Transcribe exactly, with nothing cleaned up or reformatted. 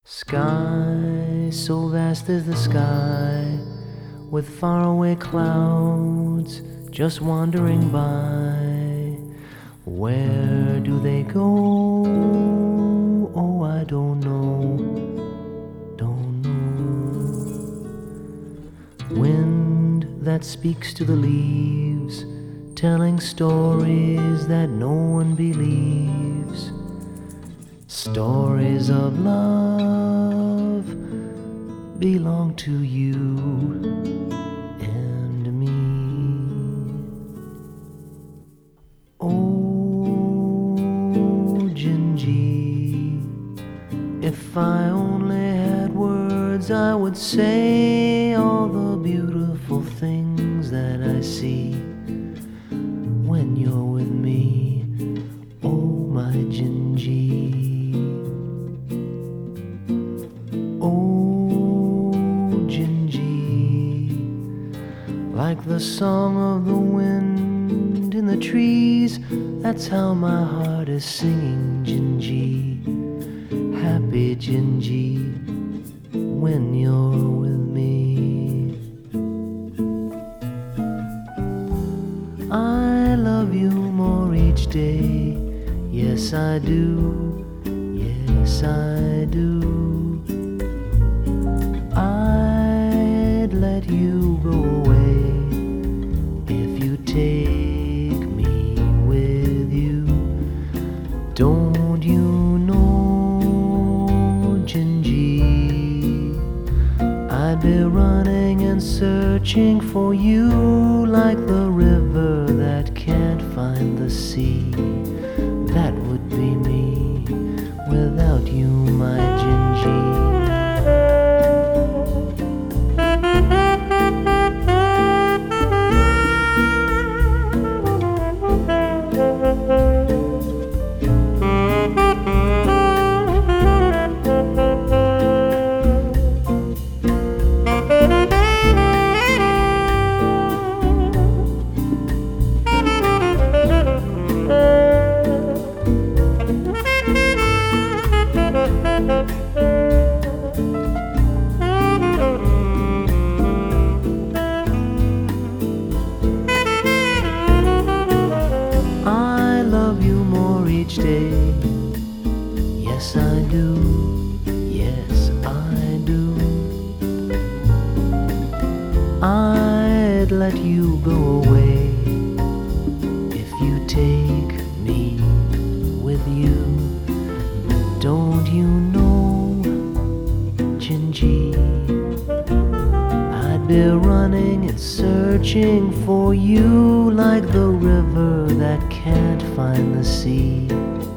Sky, so vast is the sky, with faraway clouds just wandering by. Where do they go? Oh, I don't know, don't know. Wind that speaks to the leaves, telling stories that no one believes. Stories of love belong to you and me. Oh, Gingy, if I only had words, I would say all the beautiful things that I see when you're with me. Oh, my Gingy. Oh, Gingy, like the song of the wind in the trees, that's how my heart is singing, Gingy. Happy Gingy, when you're with me. I love you more each day, yes I do, yes I do. I'd let you go away if you take me with you. Don't you know, Gingy, I'd be running and searching for you like the river that can't find the sea. That would be me without you, my Gingy. I love you more each day, yes I do, yes I do. I'd let you go away if you take me with you. Don't you know, Gingy, I'd be running and searching for you like the river that can't find the sea.